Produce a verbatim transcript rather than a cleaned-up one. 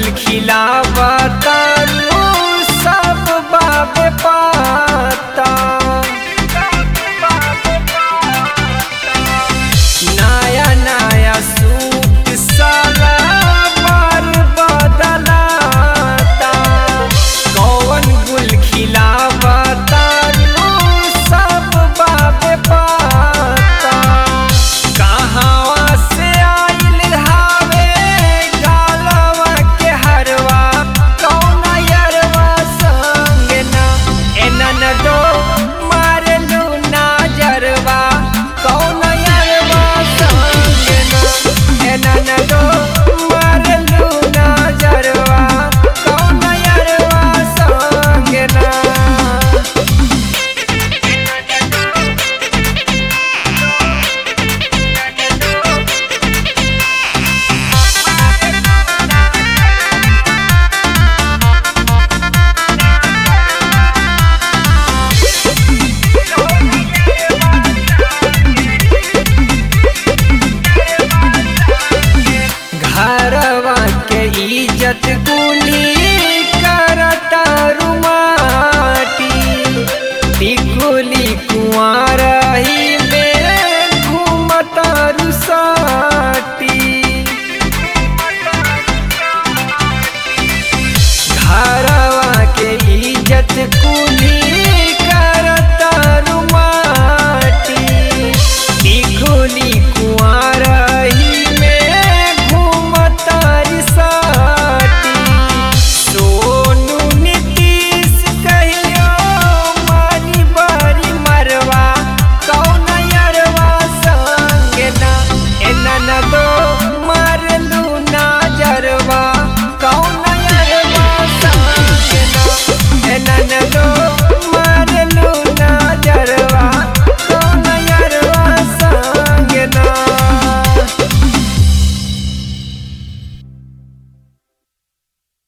खिलावतारू सब बाबे पाता। नया नया सूट साला बार बदलाता। कौन गुल खिलावतारू सब बाबे पाता। कहाँ से आइल हावे गालवा के हरवा कौन यरवा संग ना। एनन दो मारलू नजरवा कौन यरवा संग ना। एनन दो मारलू नजरवा कौन यरवा संग ना। घरवा के इज्जत कुली करता रुमाटी। टिकुली कुंवारही में घूमता रुसाटी। घरवा के इज्जत कुली